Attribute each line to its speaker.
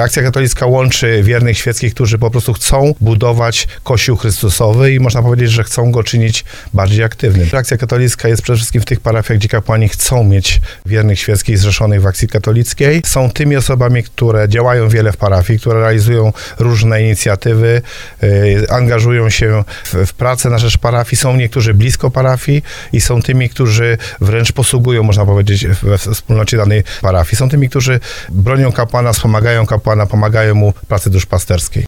Speaker 1: Akcja katolicka łączy wiernych świeckich, którzy po prostu chcą budować Kościół Chrystusowy i można powiedzieć, że chcą go czynić bardziej aktywnym. Akcja katolicka jest przede wszystkim w tych parafiach, gdzie kapłani chcą mieć wiernych świeckich zrzeszonych w akcji katolickiej. Są tymi osobami, które działają wiele w parafii, które realizują różne inicjatywy, angażują się w pracę na rzecz parafii. Są niektórzy blisko parafii i są tymi, którzy wręcz posługują, można powiedzieć, we wspólnocie danej parafii. Są tymi, którzy bronią kapłana, wspomagają kapłana, pomagają mu w pracy duszpasterskiej.